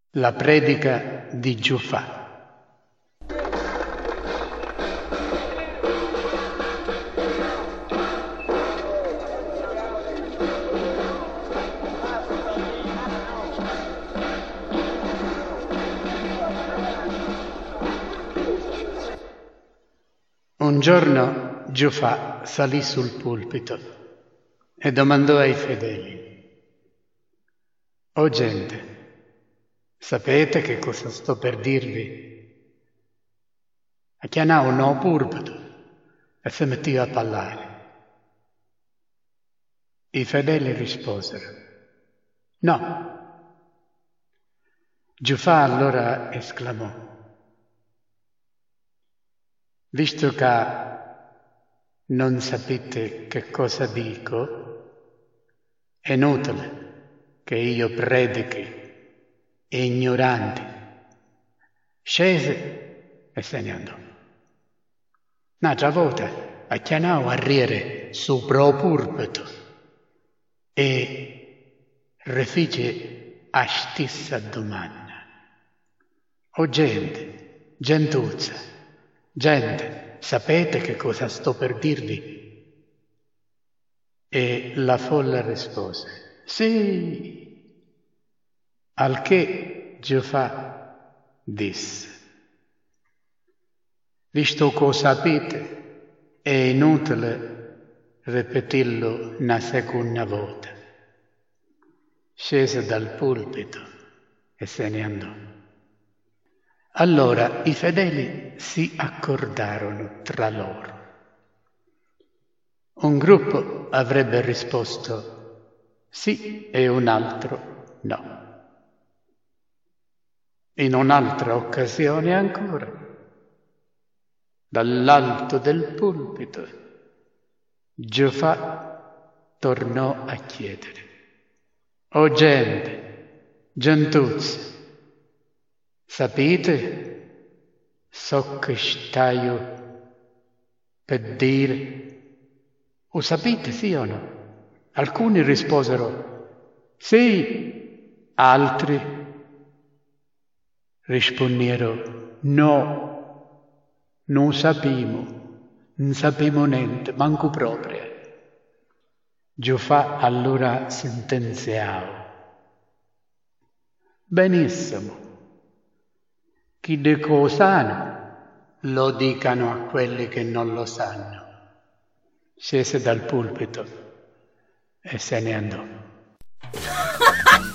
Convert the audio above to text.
La predica di Giuffà. Un giorno Giuffà salì sul pulpito e domandò ai fedeli: «O gente, sapete che cosa sto per dirvi?» A chiamò un nuovo pulpito e si metteva a parlare. I fedeli risposero: «No». Giuffà allora esclamò: «Visto che non sapete che cosa dico, è inutile che io predichi e ignoranti». Scese e se ne andò. Un'altra volta chiamò a riere sopra il pulpito e rifece la stessa domanda: «O gentuzza, gente, sapete che cosa sto per dirvi?» E la folla rispose: «Sì». Al che Giuffà disse: «Visto che sapete, è inutile ripetirlo una seconda volta». Scese dal pulpito e se ne andò. Allora i fedeli si accordarono tra loro. Un gruppo avrebbe risposto sì e un altro no. In un'altra occasione ancora, dall'alto del pulpito, Giuffà tornò a chiedere: «O gentuzze, sapete so che stai per dire? O sapete, sì o no?» Alcuni risposero sì, altri rispondero no, non sappiamo niente, manco proprio. Giuffà allora sentenziò: «Benissimo, chi di cosa sanno lo dicano a quelli che non lo sanno». Scese dal pulpito e se ne andò.